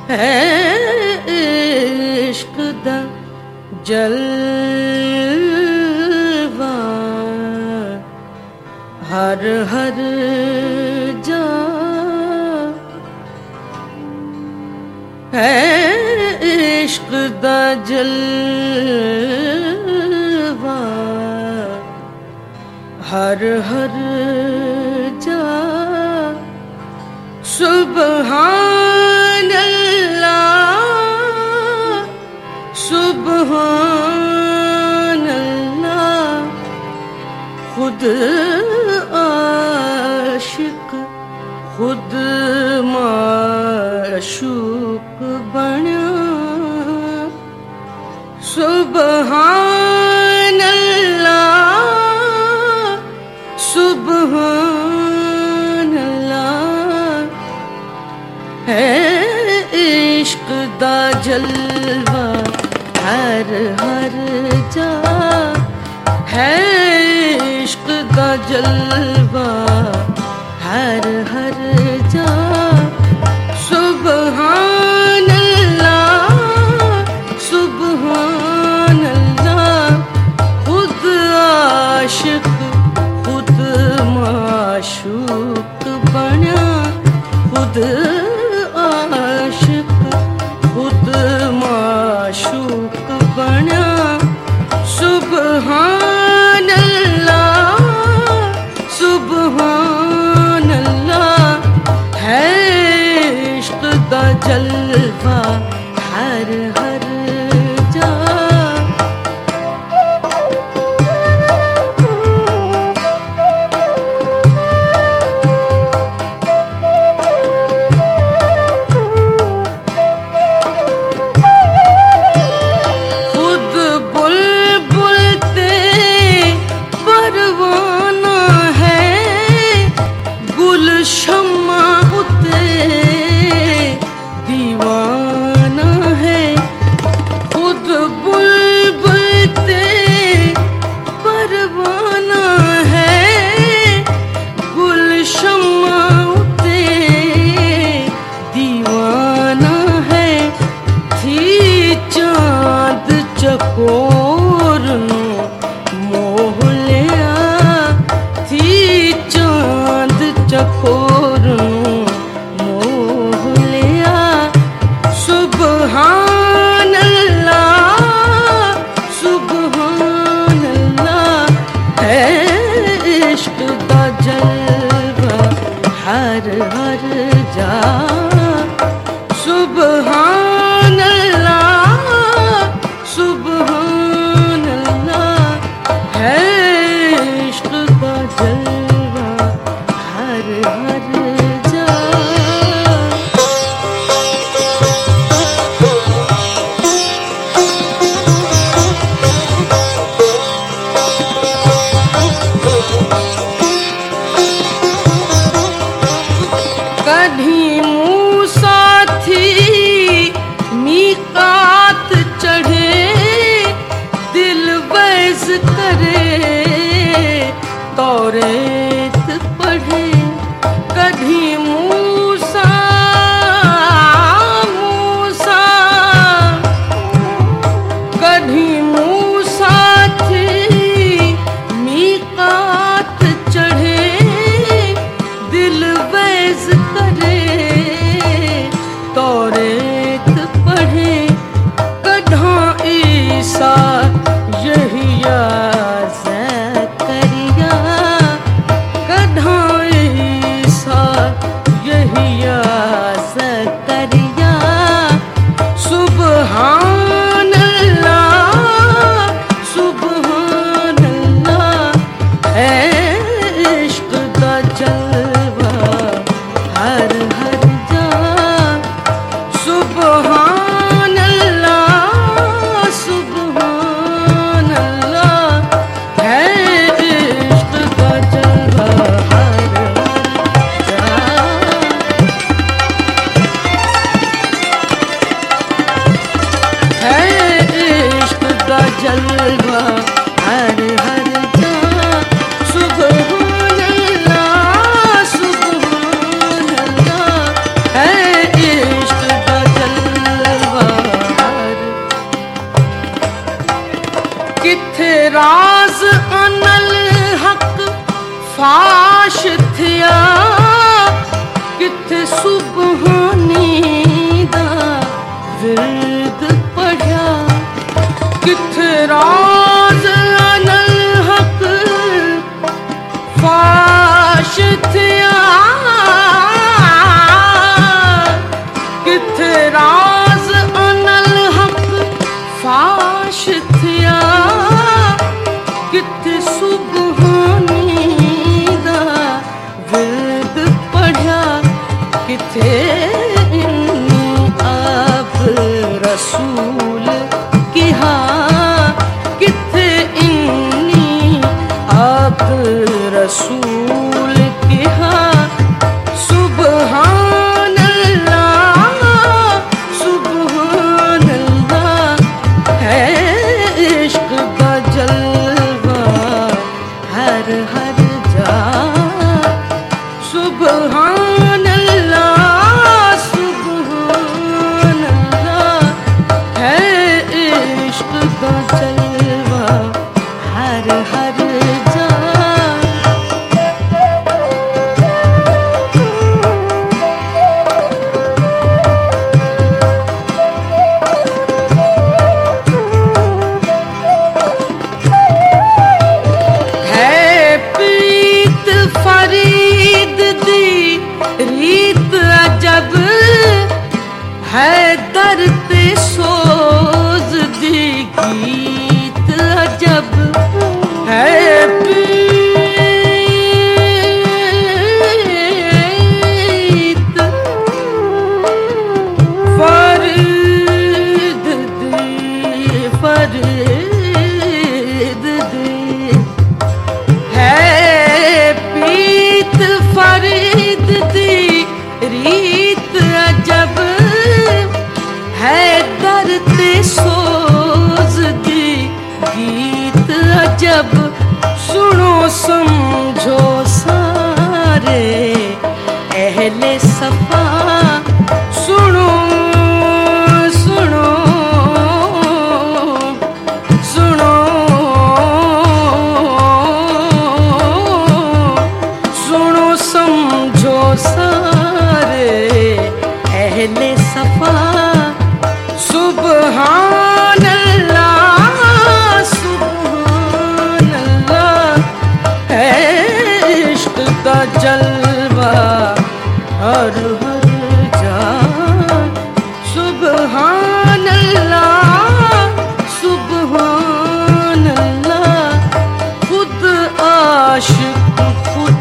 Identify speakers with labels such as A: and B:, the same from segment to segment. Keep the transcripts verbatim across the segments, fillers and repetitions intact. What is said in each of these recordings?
A: है इश्क दा जलवा हर हर जा है इश्क दा जलवा हर हर जा सुबहान अल्लाह सुबहान अल्लाह खुद आशिक खुद माशूक बना सुबहान अल्लाह सुबहान अल्लाह है इश्क दा जलवा हर हर जा है इश्क दा जलवा हर हर जा सुबहान अल्लाह सुबहान अल्लाह खुद आशिक खुद माशूक बना खुद आशिक खुद माशूक बना सुबहान अल्लाह सुबहान अल्लाह है इश्क दा जलवा हर हर जा खुद बुलबुल ते परवाना है गुल शम्मा उते दीवाना है खुद बुलबुल ते परवाना है गुल शम्मा उते दीवाना है थी चांद चकोर नु मोह लिया थी चांद चकोर नु मोह लिया सुबहान अल्लाह सुबहान अल्लाह है इश्क दा जलवा हर हर जा सुबहान अल्लाह सुबहान अल्लाह है इश्क दा जलवा हर हर जा कभी मूसा थी मीकात चढ़े दिल वैस करे तौरेत पढ़े कभी मूसा मूसा कभी मूसा थी मीकात चढ़े दिल वैस करे तौरेत पढ़े कढ़ा ईसा यहिया ज़करिया कढ़ा ईसा यहिया ज़करिया सुबहान अल्लाह सुबहान अल्लाह है इश्क दा जलवा हर हर जा राज अनल हक फाश थिया, किथे राज अनल हक फाश थिया, किथे सुबहानी दा विरद पढ़िया, किथे इन्नी आप रसूल किहा, किथे इन्नी आप रसूल किहा। सुबहान अल्लाह सुबहान अल्लाह है इश्क दा जलवा हर हर जा। सुबहान अल्लाह सुबहान अल्लाह है इश्क दा जलवा हर हर जा। फरीद दी रीत अजब है, दर ते सोज दी गीत अजब है। प्रीत फरीद दी फरीद दी फरीद दी रीत अजब है, दर ते सोज दी गीत अजब। सुनो समझो सारे अहले सफा, सुनो सुनो सुनो सुनो समझो सारे अहले सफा। सुबहान अल्लाह सुबहान अल्लाह है इश्क का जलवा हर हर जा। सुबहान अल्लाह सुबहान अल्लाह खुद आशिक खुद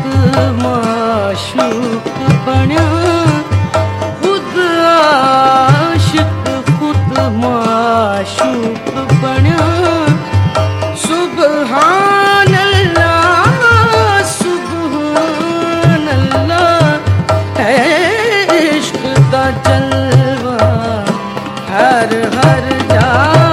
A: माशूक बन्या, खुद आशिक खुद माशूक बन्या। सुबहान अल्लाह सुबहान अल्लाह है इश्क का जलवा हर हर जा।